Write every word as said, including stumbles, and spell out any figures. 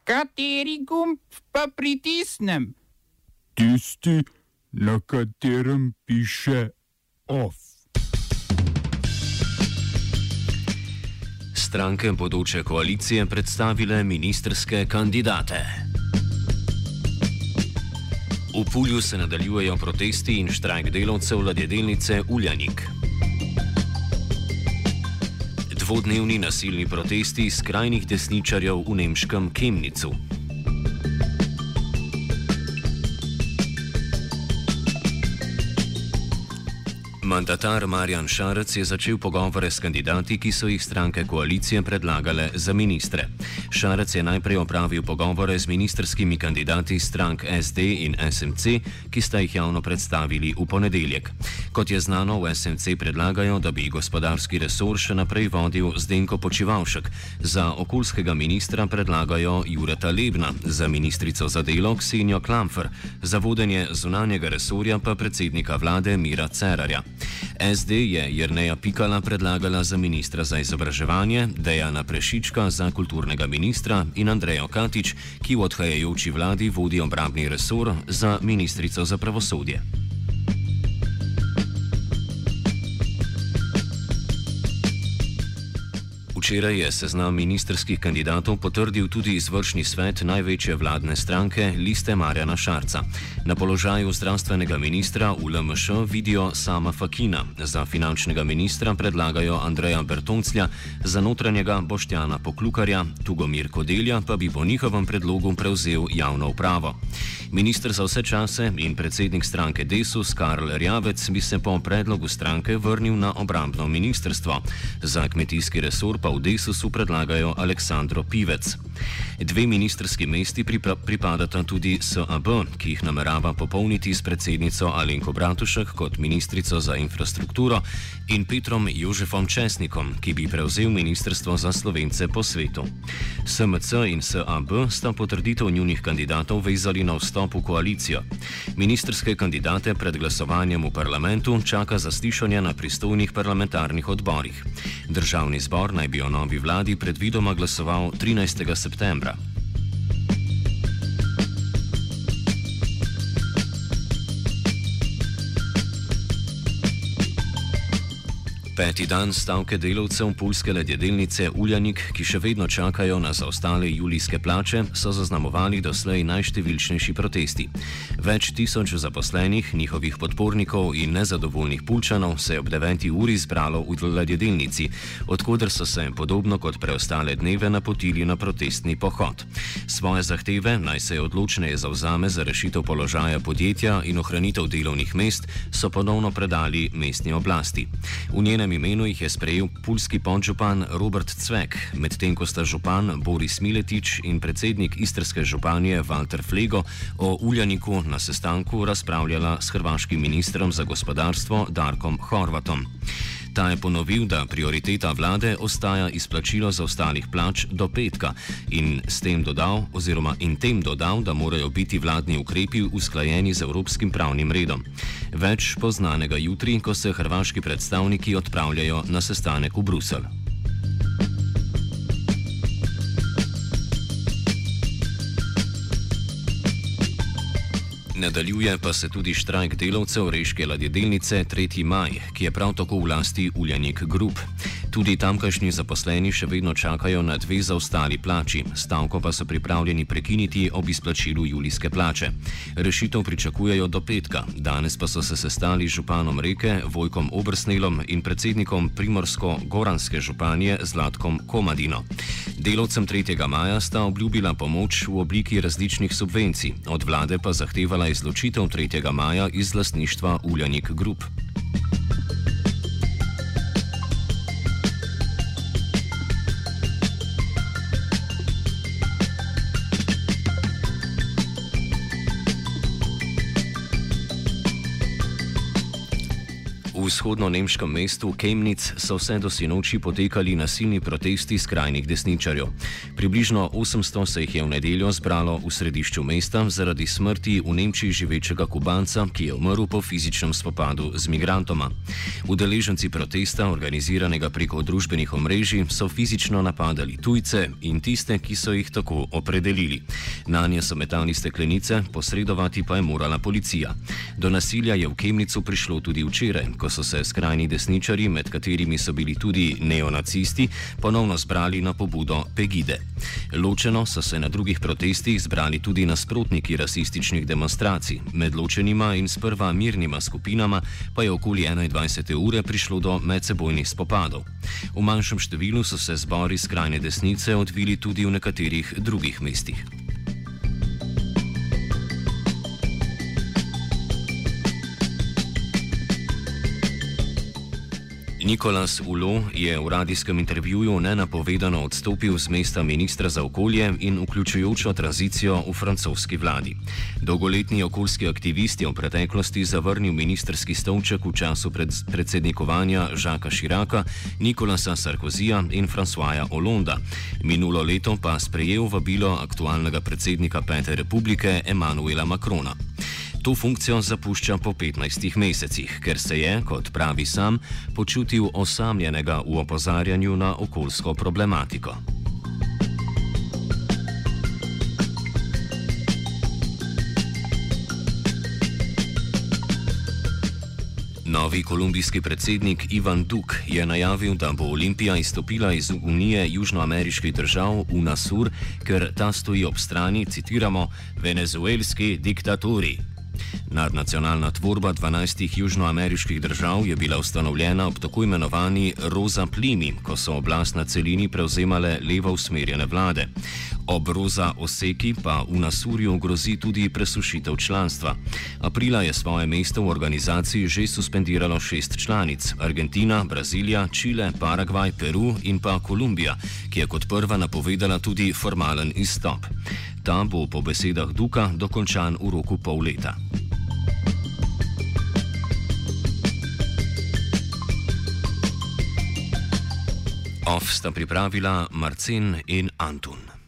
Kateri gumb pa pritisnem? Tisti, na katerem piše OF. Stranke bodoče koalicije predstavile ministrske kandidate. V Pulju se nadaljujejo protesti in štrajk delavcev ladjedelnice Uljanik. Dvodnevni nasilni protesti skrajnih desničarjev v nemškem Chemnitzu. Mandatar Marjan Šarec je začel pogovore s kandidati, ki so jih stranke koalicije predlagale za ministre. Šarec je najprej opravil pogovore z ministerskimi kandidati strank S D in S M C, ki sta jih javno predstavili v ponedeljek. Kot je znano, v S M C predlagajo, da bi gospodarski resor še naprej vodil Zdenko Počivalšek. Za okoljskega ministra predlagajo Jureta Lebna, za ministrico za delo Ksenijo Klampfer, za vodenje zunanjega resorja pa predsednika vlade Mira Cerarja. S D je Jerneja Pikala predlagala za ministra za izobraževanje, Dejana Prešička za kulturnega ministra in Andrejo Katič, ki v odhajajoči vladi vodi obrambni resor, za ministrico za pravosodje. Včeraj je seznam ministerskih kandidatov potrdil tudi izvršni svet največje vladne stranke Liste Marjana Šarca. Na položaju zdravstvenega ministra v L M Š vidijo Sama Fakina, za finančnega ministra predlagajo Andreja Bertonclja, za notranjega Boštjana Poklukarja, Tugomir Kodelja pa bi po njihovem predlogu prevzel javno upravo. Minister za vse čase in predsednik stranke Desus Karl Erjavec bi se po predlogu stranke vrnil na obrambno ministrstvo. Za kmetijski resor pa v Desusu predlagajo Aleksandro Pivec. Dve ministerski mesti pripadata tudi S A B, ki jih namerava popolniti s predsednico Alenko Bratušek kot ministrico za infrastrukturo in Petrom Jožefom Česnikom, ki bi prevzel ministrstvo za Slovence po svetu. S M C in S A B sta potrditev njunih kandidatov vezali na vstop v koalicijo. Ministerske kandidate pred glasovanjem v parlamentu čaka zaslišanje na pristojnih parlamentarnih odborih. Državni zbor naj bi o novi vladi predvidoma glasoval trinajstega septembra. Peti dan stavke delavcev puljske ladjedelnice Uljanik, ki še vedno čakajo na zaostale julijske plače, so zaznamovali doslej najštevilčnejši protesti. Več tisoč zaposlenih, njihovih podpornikov in nezadovoljnih Puljčanov se je ob deveti uri zbralo v ladjedelnici, odkoder so se, podobno kot preostale dneve, napotili na protestni pohod. Svoje zahteve, naj se odločneje zavzame za rešitev položaja podjetja in ohranitev delovnih mest, so ponovno predali mestni oblasti. V njenem imenu jih je sprejel puljski podžupan Robert Cvek, medtem ko sta župan Boris Miletič in predsednik istrske županje Walter Flego o Uljaniku na sestanku razpravljala s hrvaškim ministrom za gospodarstvo Darkom Horvatom. Ta je ponovil, da prioriteta vlade ostaja izplačilo zaostalih plač do petka in s tem dodal, oziroma in tem dodal, da morajo biti vladni ukrepi usklajeni z evropskim pravnim redom. Več poznanega jutri, ko se hrvaški predstavniki odpravljajo na sestanek v Bruselj. Nadaljuje pa se tudi štrajk delavcev reške ladjedelnice tretji maj, ki je prav tako v lasti Uljanik Group. Tudi tamkajšnji zaposleni še vedno čakajo na dve zaostali plači, stavko pa so pripravljeni prekiniti ob izplačilu julijske plače. Rešitev pričakujejo do petka, danes pa so se sestali z županom Reke Vojkom Obersnelom in predsednikom Primorsko-Goranske županje Zlatkom Komadino. Delavcem tretjega maja sta obljubila pomoč v obliki različnih subvencij, od vlade pa zahtevala izločitev tretjega maja iz lastništva Uljanik Group. V vzhodno-nemškem mestu Chemnitz so vse do sinoči potekali nasilni protesti skrajnih desničarjev. Približno osemsto se jih je v nedeljo zbralo v središču mesta zaradi smrti v Nemčiji živečega Kubanca, ki je umrl po fizičnem spopadu z migrantoma. Udeleženci protesta, organiziranega preko družbenih omrežij, so fizično napadali tujce in tiste, ki so jih tako opredelili. Nanje so metali steklenice, posredovati pa je morala policija. Do nasilja je v Kemnicu prišlo tudi včeraj, ko so se skrajni desničarji, med katerimi so bili tudi neonacisti, ponovno zbrali na pobudo Pegide. Ločeno so se na drugih protestih zbrali tudi nasprotniki rasističnih demonstracij. Med ločenima in sprva mirnima skupinama pa je okoli enaindvajsete ure prišlo do medsebojnih spopadov. V manjšem številu so se zbori skrajne desnice odvili tudi v nekaterih drugih mestih. Nicolas Hulot je v radijskem intervjuju nenapovedano odstopil z mesta ministra za okolje in vključujočo tranzicijo v francoski vladi. Dolgoletni okoljski aktivist je v preteklosti zavrnil ministerski stolček v času pred predsednikovanja Jacquesa Chiraca, Nicolasa Sarkozyja in Françoisa Hollanda. Minulo leto pa sprejel vabilo aktualnega predsednika Pete republike Emmanuela Macrona. To funkcijo zapušča po petnajstih mesecih, ker se je, kot pravi sam, počutil osamljenega v opozarjanju na okoljsko problematiko. Novi kolumbijski predsednik Ivan Duque je najavil, da bo Olimpija izstopila iz Unije južnoameriških držav UNASUR, ker ta stoji ob strani, citiramo, venezuelski diktaturi. Nadnacionalna tvorba dvanajstih južnoameriških držav je bila ustanovljena ob tako imenovani Rosa plimi, ko so oblast na celini prevzemale levo usmerjene vlade. Ob Rosa Oseki pa UNASURju grozi tudi presušitev članstva. Aprila je svoje mesto v organizaciji že suspendiralo šest članic: Argentina, Brazilija, Čile, Paragvaj, Peru in pa Kolumbija, ki je kot prva napovedala tudi formalen izstop. Ta bo po besedah Duca dokončan v roku pol leta. Off sta pripravila Marcin in Antun.